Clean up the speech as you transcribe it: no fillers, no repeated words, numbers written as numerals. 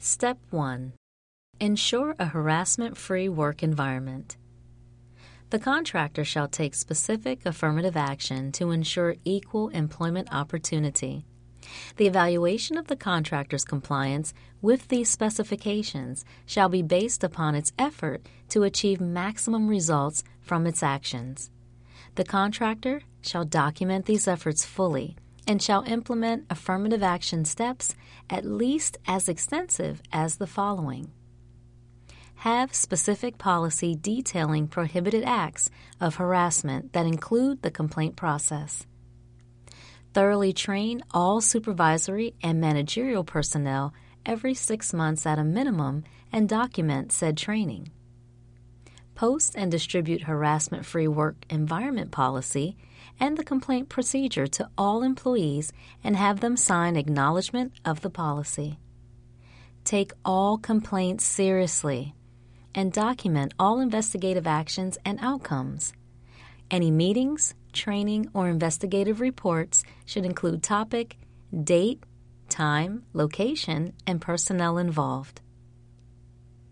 Step 1. Ensure a harassment-free work environment. The contractor shall take specific affirmative action to ensure equal employment opportunity. The evaluation of the contractor's compliance with these specifications shall be based upon its effort to achieve maximum results from its actions. The contractor shall document these efforts fully and shall implement affirmative action steps at least as extensive as the following. Have specific policy detailing prohibited acts of harassment that include the complaint process. Thoroughly train all supervisory and managerial personnel every 6 months at a minimum and document said training. Post and distribute harassment-free work environment policy and the complaint procedure to all employees and have them sign acknowledgement of the policy. Take all complaints seriously and document all investigative actions and outcomes. Any meetings, training, or investigative reports should include topic, date, time, location, and personnel involved.